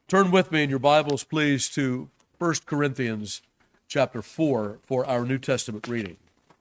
Turn with me in your Bibles, please, to 1 Corinthians chapter 4 for our New Testament reading.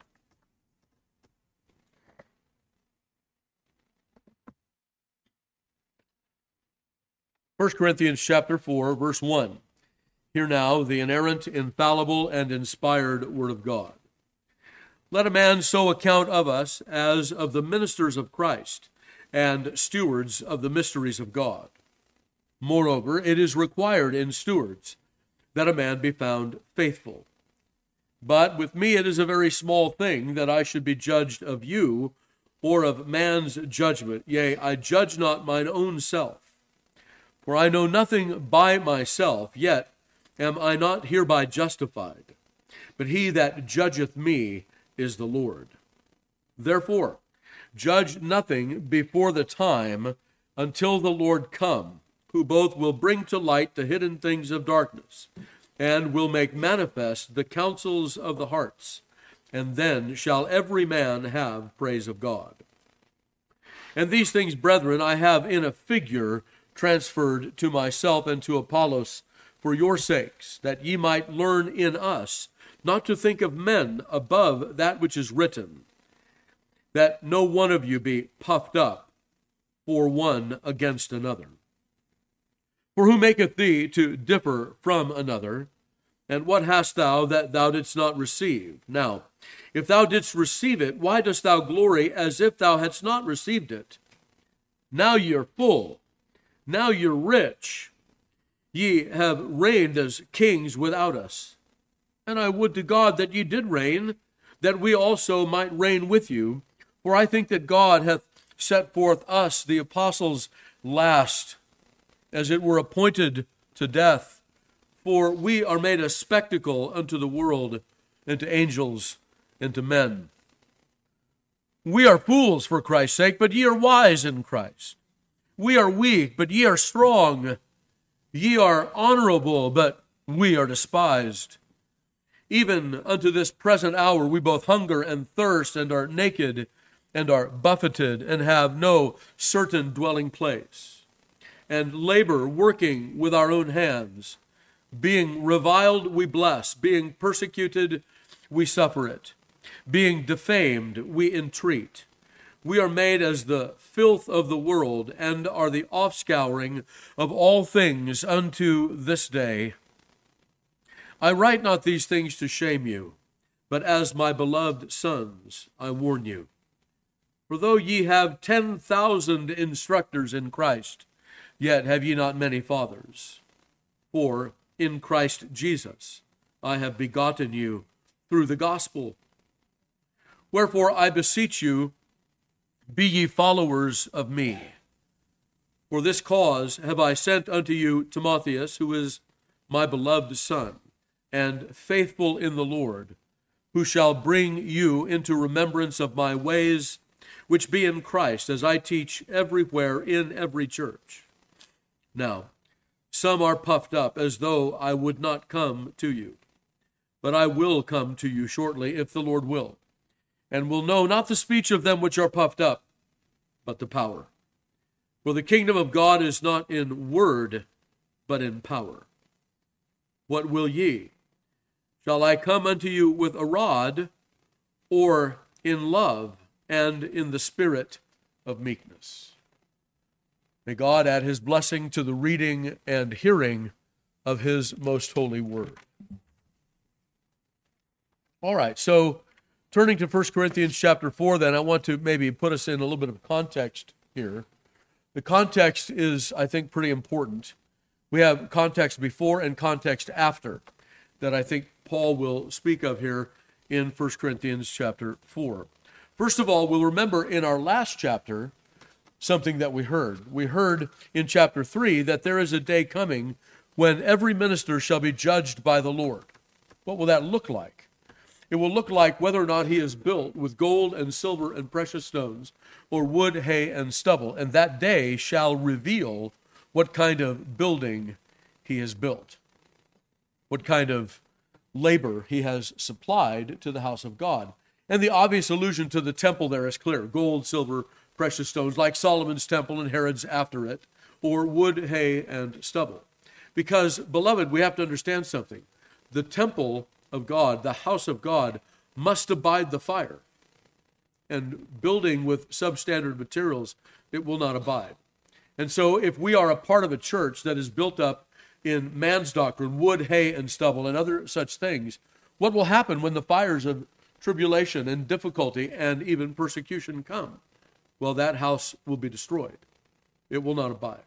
First Corinthians chapter 4, verse 1. Hear now the inerrant, infallible, and inspired Word of God. Let a man so account of us as of the ministers of Christ and stewards of the mysteries of God. Moreover, it is required in stewards that a man be found faithful. But with me it is a very small thing that I should be judged of you or of man's judgment. Yea, I judge not mine own self. For I know nothing by myself, yet am I not hereby justified. But he that judgeth me is the Lord. Therefore, judge nothing before the time until the Lord come, who both will bring to light the hidden things of darkness, and will make manifest the counsels of the hearts. And then shall every man have praise of God. And these things, brethren, I have in a figure transferred to myself and to Apollos for your sakes, that ye might learn in us not to think of men above that which is written, that no one of you be puffed up for one against another. For who maketh thee to differ from another? And what hast thou that thou didst not receive? Now, if thou didst receive it, why dost thou glory as if thou hadst not received it? Now ye are full, now you're rich. Ye have reigned as kings without us. And I would to God that ye did reign, that we also might reign with you. For I think that God hath set forth us, the apostles, last, as it were appointed to death. For we are made a spectacle unto the world, and to angels, and to men. We are fools for Christ's sake, but ye are wise in Christ. We are weak, but ye are strong. Ye are honorable, but we are despised. Even unto this present hour we both hunger and thirst, and are naked, and are buffeted, and have no certain dwelling place, and labor working with our own hands. Being reviled, we bless. Being persecuted, we suffer it. Being defamed, we entreat. We are made as the filth of the world, and are the offscouring of all things unto this day. I write not these things to shame you, but as my beloved sons I warn you. For though ye have 10,000 instructors in Christ, yet have ye not many fathers. For in Christ Jesus I have begotten you through the gospel. Wherefore I beseech you, be ye followers of me. For this cause have I sent unto you Timotheus, who is my beloved son, and faithful in the Lord, who shall bring you into remembrance of my ways, which be in Christ, as I teach everywhere in every church. Now, some are puffed up as though I would not come to you. But I will come to you shortly, if the Lord will, and will know not the speech of them which are puffed up, but the power. For the kingdom of God is not in word, but in power. What will ye? Shall I come unto you with a rod, or in love and in the spirit of meekness? May God add his blessing to the reading and hearing of his most holy word. All right, so turning to 1 Corinthians chapter 4, then I want to maybe put us in a little bit of context here. The context is, I think, pretty important. We have context before and context after that I think Paul will speak of here in 1 Corinthians chapter 4. First of all, we'll remember in our last chapter something that we heard. We heard in chapter 3 that there is a day coming when every minister shall be judged by the Lord. What will that look like? It will look like whether or not he is built with gold and silver and precious stones, or wood, hay, and stubble. And that day shall reveal what kind of building he has built, what kind of labor he has supplied to the house of God. And the obvious allusion to the temple there is clear: gold, silver, precious stones, like Solomon's temple and Herod's after it, or wood, hay, and stubble. Because, beloved, we have to understand something. The temple of God, the house of God, must abide the fire. And building with substandard materials, it will not abide. And so if we are a part of a church that is built up in man's doctrine, wood, hay, and stubble, and other such things, what will happen when the fires of tribulation and difficulty and even persecution come? Well, that house will be destroyed. It will not abide.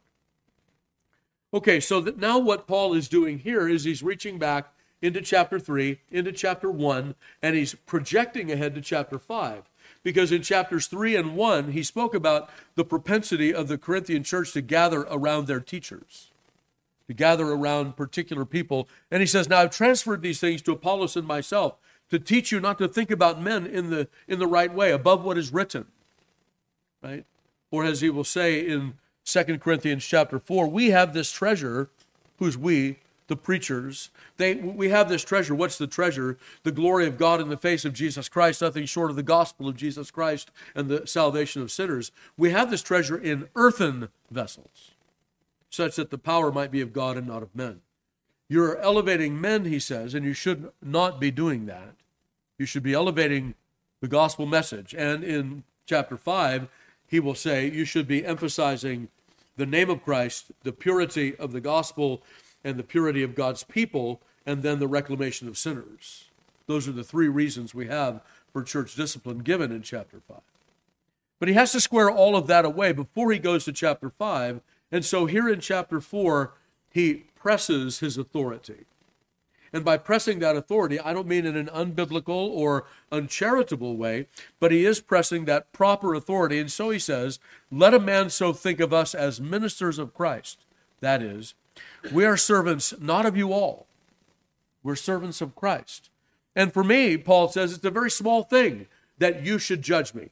Okay, so now what Paul is doing here is he's reaching back into chapter 3, into chapter 1, and he's projecting ahead to chapter 5. Because in chapters 3 and 1, he spoke about the propensity of the Corinthian church to gather around their teachers, to gather around particular people. And he says, now I've transferred these things to Apollos and myself to teach you not to think about men in the right way, above what is written. Right? Or as he will say in 2 Corinthians chapter 4, we have this treasure, who's we? The preachers. We have this treasure. What's the treasure? The glory of God in the face of Jesus Christ, nothing short of the gospel of Jesus Christ and the salvation of sinners. We have this treasure in earthen vessels, such that the power might be of God and not of men. You're elevating men, he says, and you should not be doing that. You should be elevating the gospel message. And in chapter 5, he will say you should be emphasizing the name of Christ, the purity of the gospel, and the purity of God's people, and then the reclamation of sinners. Those are the three reasons we have for church discipline given in chapter 5. But he has to square all of that away before he goes to chapter 5, and so here in chapter 4, he presses his authority. And by pressing that authority, I don't mean in an unbiblical or uncharitable way, but he is pressing that proper authority, and so he says, let a man so think of us as ministers of Christ. That is, we are servants not of you all. We're servants of Christ. And for me, Paul says, it's a very small thing that you should judge me.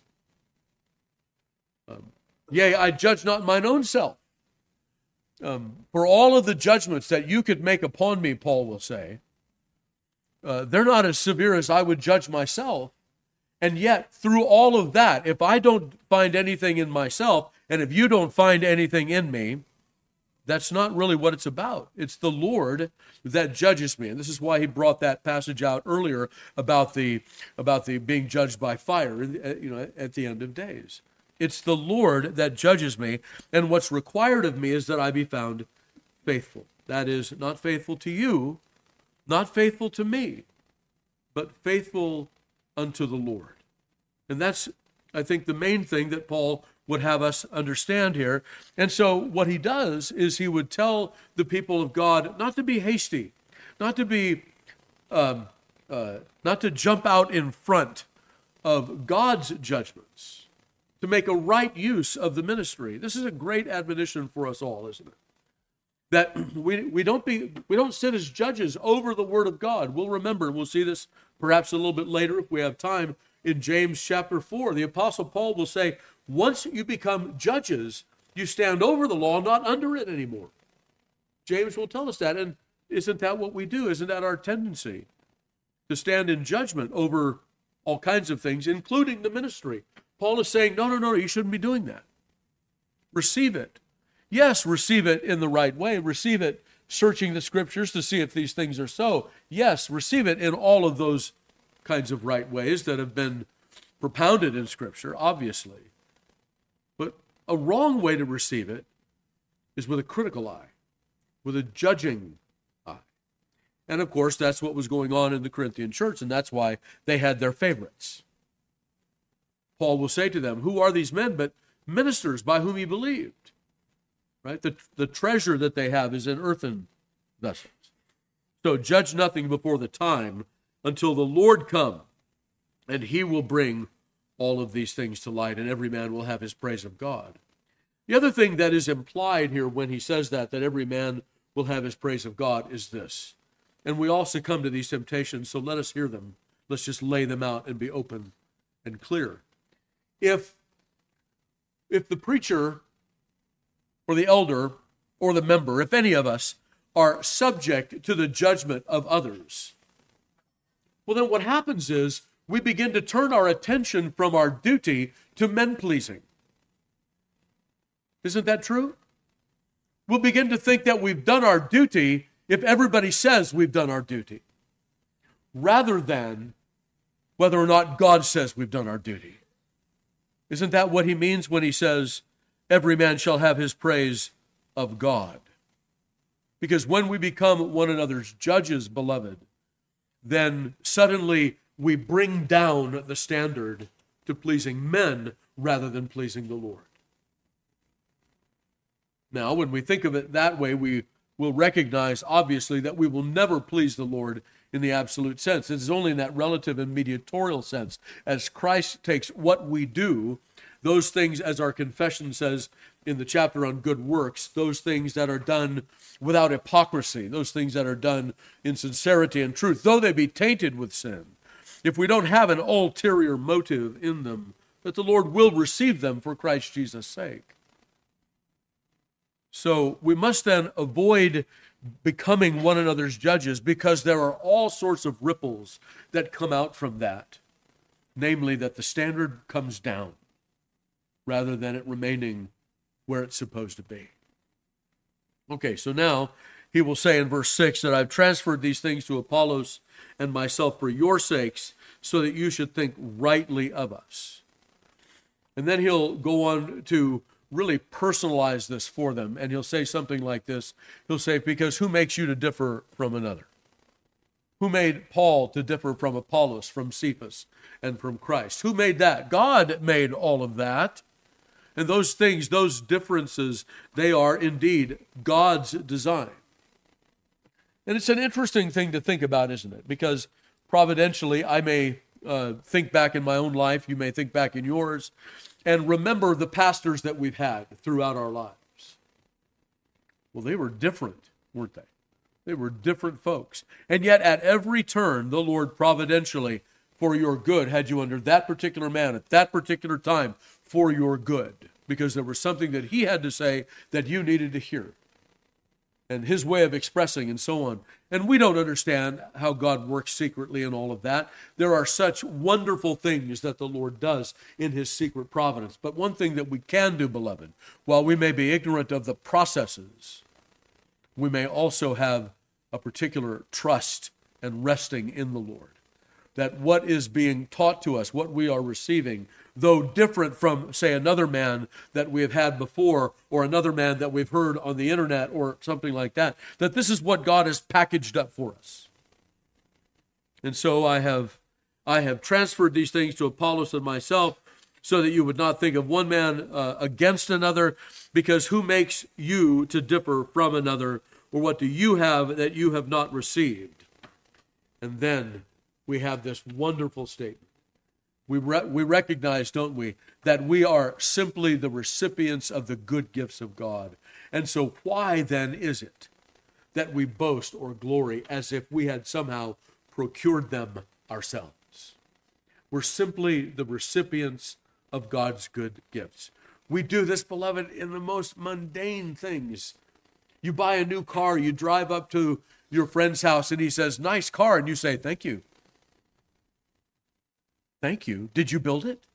Yea, I judge not mine own self. For all of the judgments that you could make upon me, Paul will say, they're not as severe as I would judge myself. And yet, through all of that, if I don't find anything in myself, and if you don't find anything in me, that's not really what it's about. It's the Lord that judges me. And this is why he brought that passage out earlier about the being judged by fire, at the end of days. It's the Lord that judges me, and what's required of me is that I be found faithful. That is, not faithful to you, not faithful to me, but faithful unto the Lord. And that's, I think, the main thing that Paul would have us understand here. And so what he does is he would tell the people of God not to be hasty, not to be, not to jump out in front of God's judgments, to make a right use of the ministry. This is a great admonition for us all, isn't it? That we don't sit as judges over the Word of God. We'll remember, we'll see this perhaps a little bit later if we have time, in James chapter 4. The Apostle Paul will say, once you become judges, you stand over the law, not under it anymore. James will tell us that, and isn't that what we do? Isn't that our tendency? To stand in judgment over all kinds of things, including the ministry. Paul is saying, no, you shouldn't be doing that. Receive it. Yes, receive it in the right way. Receive it searching the Scriptures to see if these things are so. Yes, receive it in all of those kinds of right ways that have been propounded in Scripture, obviously. But a wrong way to receive it is with a critical eye, with a judging eye. And of course, that's what was going on in the Corinthian church, and that's why they had their favorites. Paul will say to them, who are these men but ministers by whom he believed? Right? The treasure that they have is in earthen vessels. So judge nothing before the time until the Lord come, and he will bring all of these things to light, and every man will have his praise of God. The other thing that is implied here when he says that every man will have his praise of God, is this. And we all succumb to these temptations, so let us hear them. Let's just lay them out and be open and clear. If the preacher or the elder or the member, if any of us are subject to the judgment of others, well, then what happens is we begin to turn our attention from our duty to men-pleasing. Isn't that true? We'll begin to think that we've done our duty if everybody says we've done our duty, rather than whether or not God says we've done our duty. Isn't that what he means when he says, every man shall have his praise of God? Because when we become one another's judges, beloved, then suddenly we bring down the standard to pleasing men rather than pleasing the Lord. Now, when we think of it that way, we will recognize, obviously, that we will never please the Lord in the absolute sense. It is only in that relative and mediatorial sense. As Christ takes what we do, those things, as our confession says in the chapter on good works, those things that are done without hypocrisy, those things that are done in sincerity and truth, though they be tainted with sin, if we don't have an ulterior motive in them, that the Lord will receive them for Christ Jesus' sake. So we must then avoid becoming one another's judges, because there are all sorts of ripples that come out from that. Namely, that the standard comes down rather than it remaining where it's supposed to be. Okay, so now he will say in verse 6 that I've transferred these things to Apollos and myself for your sakes, so that you should think rightly of us. And then he'll go on to really personalize this for them, and he'll say something like this. He'll say, because who makes you to differ from another? Who made Paul to differ from Apollos, from Cephas, and from Christ? Who made that? God made all of that. And those things, those differences, they are indeed God's design. And it's an interesting thing to think about, isn't it? Because providentially, I may think back in my own life, you may think back in yours, and remember the pastors that we've had throughout our lives. Well, they were different, weren't they? They were different folks. And yet at every turn, the Lord providentially, for your good, had you under that particular man at that particular time for your good, because there was something that he had to say that you needed to hear, and his way of expressing and so on. And we don't understand how God works secretly in all of that. There are such wonderful things that the Lord does in his secret providence. But one thing that we can do, beloved, while we may be ignorant of the processes, we may also have a particular trust and resting in the Lord. That what is being taught to us, what we are receiving, though different from, say, another man that we have had before, or another man that we've heard on the internet or something like that, that this is what God has packaged up for us. And so I have transferred these things to Apollos and myself, so that you would not think of one man against another, because who makes you to differ from another, or what do you have that you have not received? And then we have this wonderful statement. We recognize, don't we, that we are simply the recipients of the good gifts of God. And so why then is it that we boast or glory as if we had somehow procured them ourselves? We're simply the recipients of God's good gifts. We do this, beloved, in the most mundane things. You buy a new car, you drive up to your friend's house, and he says, nice car, and you say, thank you. Thank you. Did you build it?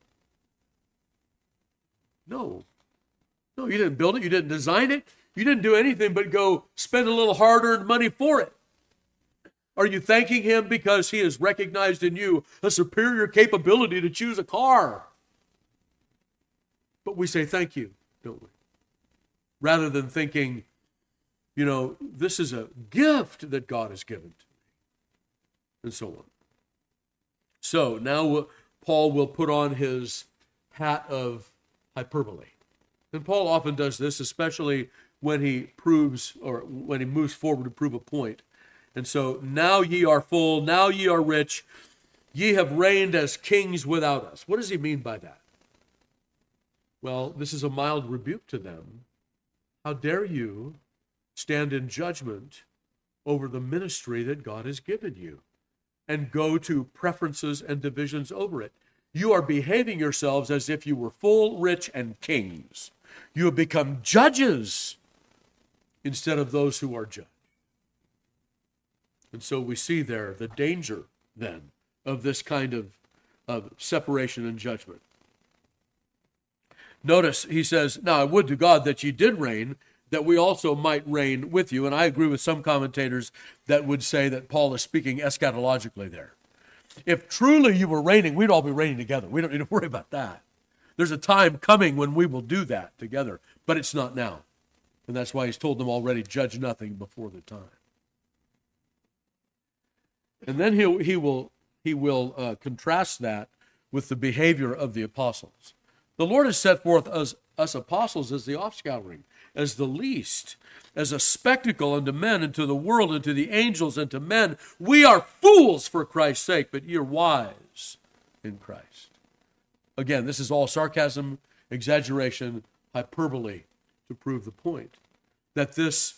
No, you didn't build it. You didn't design it. You didn't do anything but go spend a little hard-earned money for it. Are you thanking him because he has recognized in you a superior capability to choose a car? But we say thank you, don't we? Rather than thinking, this is a gift that God has given to me, and so on. So now Paul will put on his hat of hyperbole. And Paul often does this, especially when he proves, or when he moves forward to prove a point. And so, now ye are full, now ye are rich, ye have reigned as kings without us. What does he mean by that? Well, this is a mild rebuke to them. How dare you stand in judgment over the ministry that God has given you, and go to preferences and divisions over it? You are behaving yourselves as if you were full, rich, and kings. You have become judges instead of those who are judged. And so we see there the danger, then, of this kind of separation and judgment. Notice, he says, now I would to God that ye did reign, that we also might reign with you. And I agree with some commentators that would say that Paul is speaking eschatologically there. If truly you were reigning, we'd all be reigning together. We don't need to worry about that. There's a time coming when we will do that together, but it's not now. And that's why he's told them already, judge nothing before the time. And then he will contrast that with the behavior of the apostles. The Lord has set forth us apostles as the offscouring, as the least, as a spectacle unto men and to the world and to the angels and to men. We are fools for Christ's sake, but ye are wise in Christ. Again, this is all sarcasm, exaggeration, hyperbole to prove the point that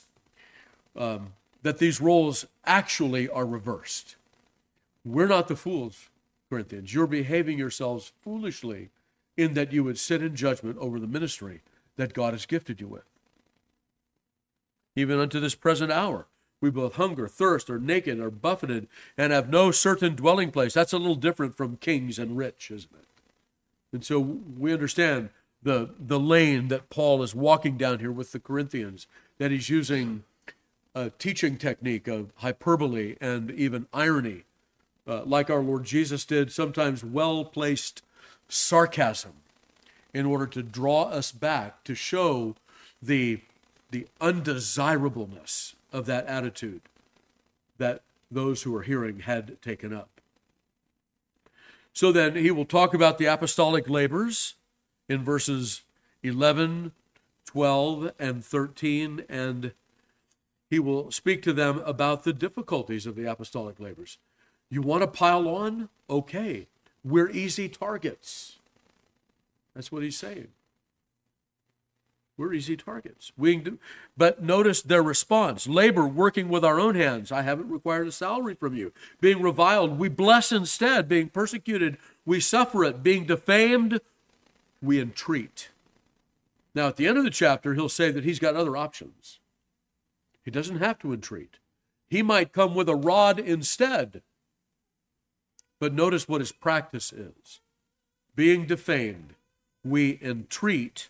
these roles actually are reversed. We're not the fools, Corinthians. You're behaving yourselves foolishly in that you would sit in judgment over the ministry that God has gifted you with. Even unto this present hour, we both hunger, thirst, are naked, are buffeted, and have no certain dwelling place. That's a little different from kings and rich, isn't it? And so we understand the lane that Paul is walking down here with the Corinthians, that he's using a teaching technique of hyperbole and even irony, like our Lord Jesus did, sometimes well-placed sarcasm in order to draw us back, to show the undesirableness of that attitude that those who are hearing had taken up. So then he will talk about the apostolic labors in verses 11, 12, and 13, and he will speak to them about the difficulties of the apostolic labors. You want to pile on? Okay. We're easy targets. That's what he's saying. We're easy targets. But notice their response. Labor, working with our own hands. I haven't required a salary from you. Being reviled, we bless instead. Being persecuted, we suffer it. Being defamed, we entreat. Now, at the end of the chapter, he'll say that he's got other options. He doesn't have to entreat. He might come with a rod instead. But notice what his practice is. Being defamed, we entreat.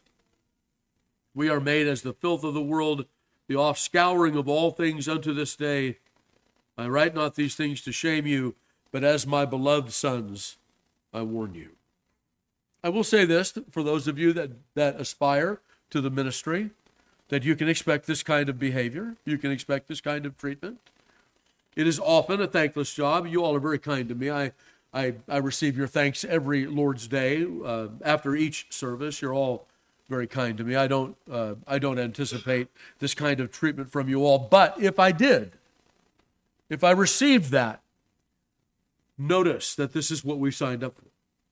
We are made as the filth of the world, the offscouring of all things unto this day. I write not these things to shame you, but as my beloved sons, I warn you. I will say this, for those of you that aspire to the ministry, that you can expect this kind of behavior. You can expect this kind of treatment. It is often a thankless job. You all are very kind to me. I receive your thanks every Lord's Day. After each service, you're all very kind to me. I don't anticipate this kind of treatment from you all. But if I did, if I received that, notice that this is what we signed up for.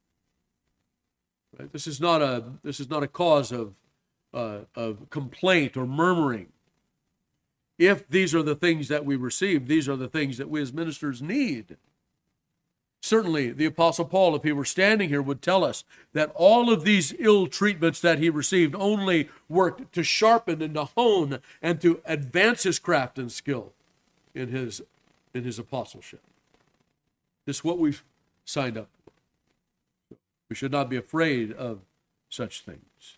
Right? This is not a cause of complaint or murmuring. If these are the things that we receive, these are the things that we as ministers need. Certainly, the Apostle Paul, if he were standing here, would tell us that all of these ill treatments that he received only worked to sharpen and to hone and to advance his craft and skill in his apostleship. This is what we've signed up for. We should not be afraid of such things.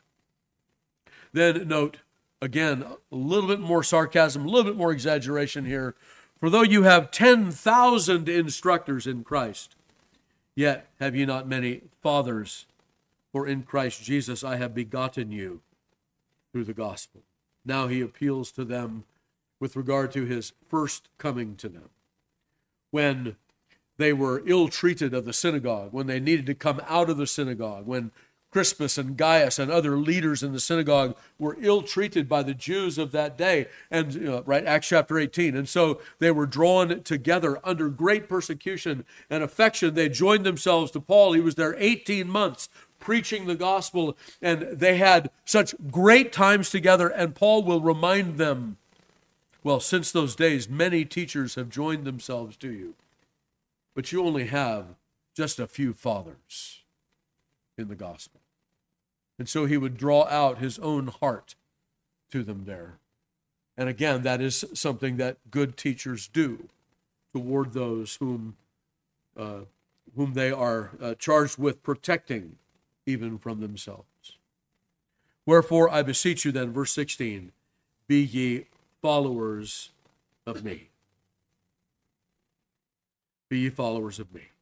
Then note, again, a little bit more sarcasm, a little bit more exaggeration here. For though you have 10,000 instructors in Christ, yet have ye not many fathers, for in Christ Jesus I have begotten you through the gospel. Now he appeals to them with regard to his first coming to them. When they were ill-treated of the synagogue, when they needed to come out of the synagogue, when Crispus and Gaius and other leaders in the synagogue were ill-treated by the Jews of that day, and Acts chapter 18. And so they were drawn together under great persecution and affection. They joined themselves to Paul. He was there 18 months preaching the gospel, and they had such great times together, and Paul will remind them, well, since those days, many teachers have joined themselves to you, but you only have just a few fathers in the gospel. And so he would draw out his own heart to them there. And again, that is something that good teachers do toward those whom they are charged with protecting even from themselves. Wherefore, I beseech you then, verse 16, be ye followers of me. Be ye followers of me.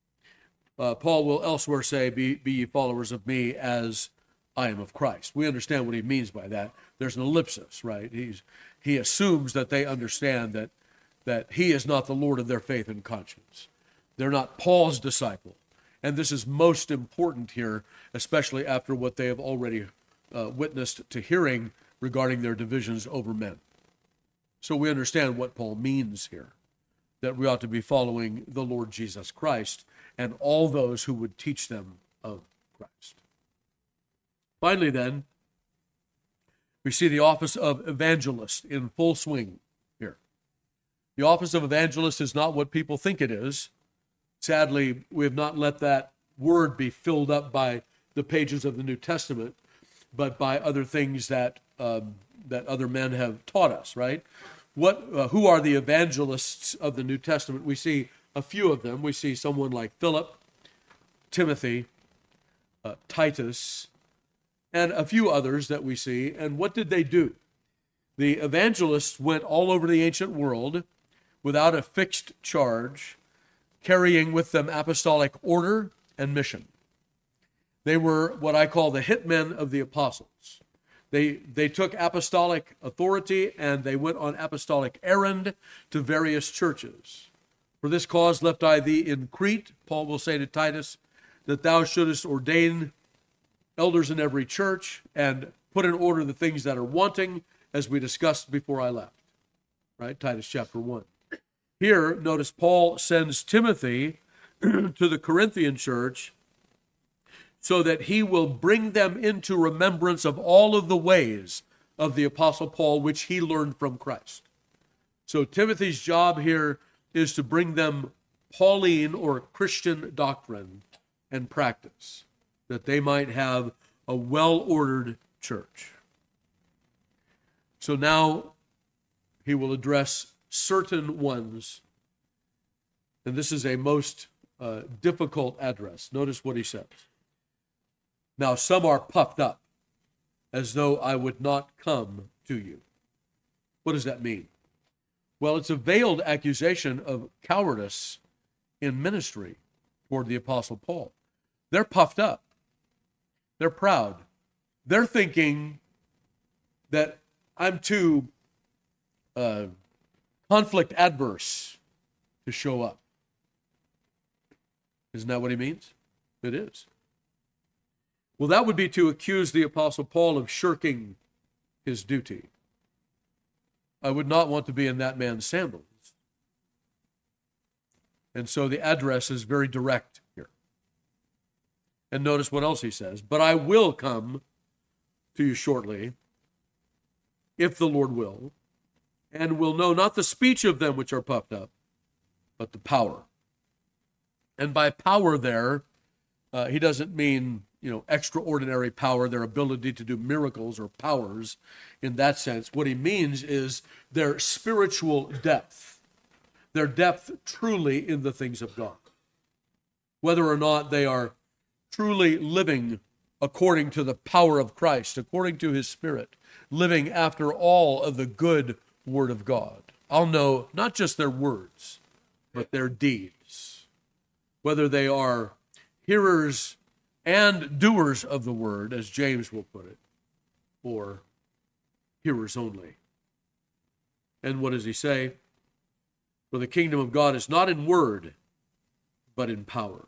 Paul will elsewhere say, be ye followers of me as I am of Christ. We understand what he means by that. There's an ellipsis, right? He assumes that they understand that he is not the Lord of their faith and conscience. They're not Paul's disciple. And this is most important here, especially after what they have already witnessed to hearing regarding their divisions over men. So we understand what Paul means here, that we ought to be following the Lord Jesus Christ and all those who would teach them of Christ. Finally, then, we see the office of evangelist in full swing here. The office of evangelist is not what people think it is. Sadly, we have not let that word be filled up by the pages of the New Testament, but by other things that other men have taught us, right? Who are the evangelists of the New Testament? We see a few of them. We see someone like Philip, Timothy, Titus, and a few others that we see. And what did they do? The evangelists went all over the ancient world without a fixed charge, carrying with them apostolic order and mission. They were what I call the hitmen of the apostles. They took apostolic authority and they went on apostolic errand to various churches. For this cause left I thee in Crete, Paul will say to Titus, that thou shouldest ordain elders in every church and put in order the things that are wanting, as we discussed before I left. Right? Titus chapter 1. Here, notice Paul sends Timothy to the Corinthian church so that he will bring them into remembrance of all of the ways of the Apostle Paul, which he learned from Christ. So Timothy's job here is to bring them Pauline or Christian doctrine and practice, that they might have a well-ordered church. So now he will address certain ones, and this is a most difficult address. Notice what he says. Now some are puffed up, as though I would not come to you. What does that mean? Well, it's a veiled accusation of cowardice in ministry toward the Apostle Paul. They're puffed up. They're proud. They're thinking that I'm too conflict adverse to show up. Isn't that what he means? It is. Well, that would be to accuse the Apostle Paul of shirking his duty. I would not want to be in that man's sandals. And so the address is very direct here. And notice what else he says. But I will come to you shortly, if the Lord will, and will know not the speech of them which are puffed up, but the power. And by power there, he doesn't mean, extraordinary power, their ability to do miracles or powers in that sense. What he means is their spiritual depth, their depth truly in the things of God. Whether or not they are truly living according to the power of Christ, according to his Spirit, living after all of the good Word of God. I'll know not just their words, but their deeds. Whether they are hearers and doers of the word, as James will put it, or hearers only. And what does he say? For the kingdom of God is not in word, but in power.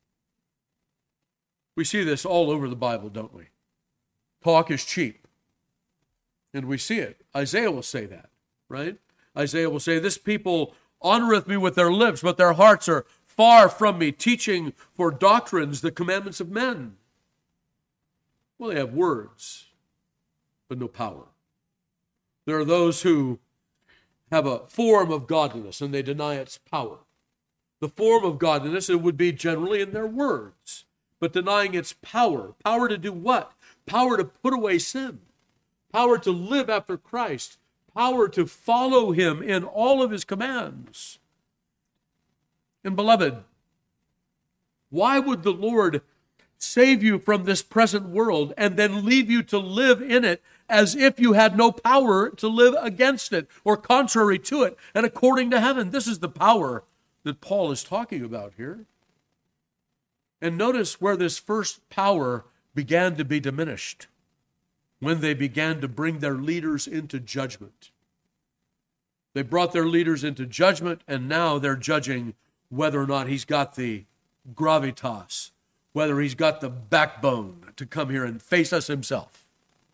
We see this all over the Bible, don't we? Talk is cheap. And we see it. Isaiah will say that, right? Isaiah will say, this people honoreth me with their lips, but their hearts are far from me, teaching for doctrines the commandments of men. Well, they have words, but no power. There are those who have a form of godliness, and they deny its power. The form of godliness, it would be generally in their words, but denying its power. Power to do what? Power to put away sin. Power to live after Christ. Power to follow him in all of his commands. And beloved, why would the Lord save you from this present world and then leave you to live in it as if you had no power to live against it or contrary to it and according to heaven. This is the power that Paul is talking about here. And notice where this first power began to be diminished, when they began to bring their leaders into judgment. They brought their leaders into judgment, and now they're judging whether or not he's got the gravitas, whether he's got the backbone to come here and face us himself.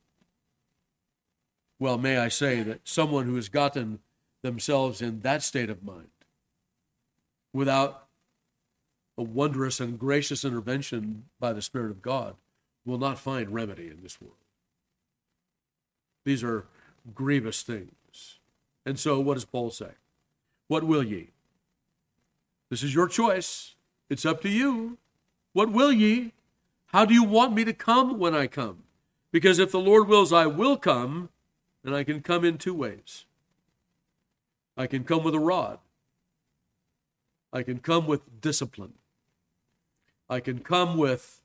Well, may I say that someone who has gotten themselves in that state of mind, without a wondrous and gracious intervention by the Spirit of God, will not find remedy in this world. These are grievous things. And so what does Paul say? What will ye? This is your choice. It's up to you. What will ye? How do you want me to come when I come? Because if the Lord wills, I will come, and I can come in two ways. I can come with a rod. I can come with discipline. I can come with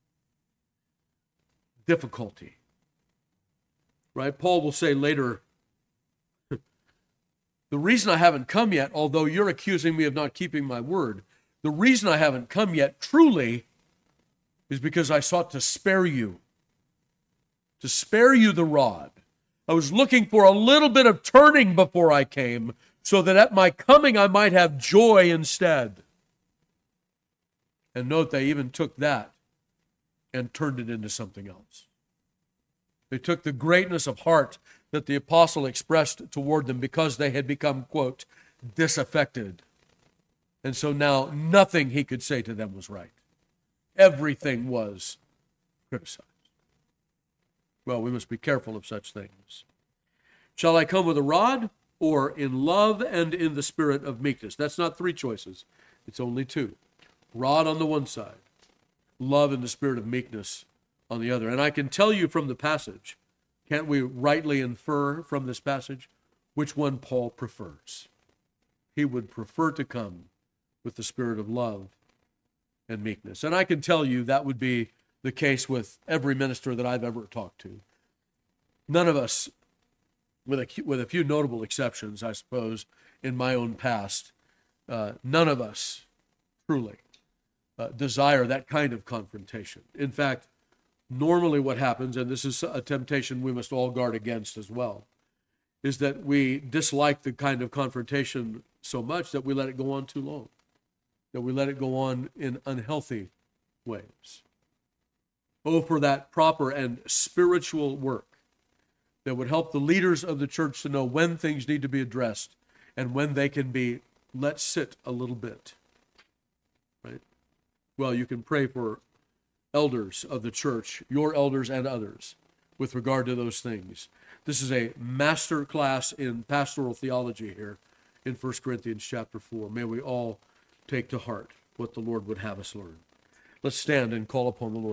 difficulty. Right? Paul will say later, the reason I haven't come yet, although you're accusing me of not keeping my word, the reason I haven't come yet truly is because I sought to spare you the rod. I was looking for a little bit of turning before I came, so that at my coming I might have joy instead. And note, they even took that and turned it into something else. They took the greatness of heart that the apostle expressed toward them because they had become, quote, disaffected. And so now nothing he could say to them was right. Everything was criticized. Well, we must be careful of such things. Shall I come with a rod, or in love and in the spirit of meekness? That's not three choices. It's only two. Rod on the one side, love in the spirit of meekness on the other. And I can tell you from the passage, can't we rightly infer from this passage which one Paul prefers? He would prefer to come with the spirit of love and meekness. And I can tell you that would be the case with every minister that I've ever talked to. None of us, with a few notable exceptions, I suppose, in my own past, none of us truly desire that kind of confrontation. In fact, normally what happens, and this is a temptation we must all guard against as well, is that we dislike the kind of confrontation so much that we let it go on too long, that we let it go on in unhealthy ways. Oh, for that proper and spiritual work that would help the leaders of the church to know when things need to be addressed and when they can be let sit a little bit. Right? Well, you can pray for elders of the church, your elders and others, with regard to those things. This is a master class in pastoral theology here in 1 Corinthians chapter 4. May we all take to heart what the Lord would have us learn. Let's stand and call upon the Lord.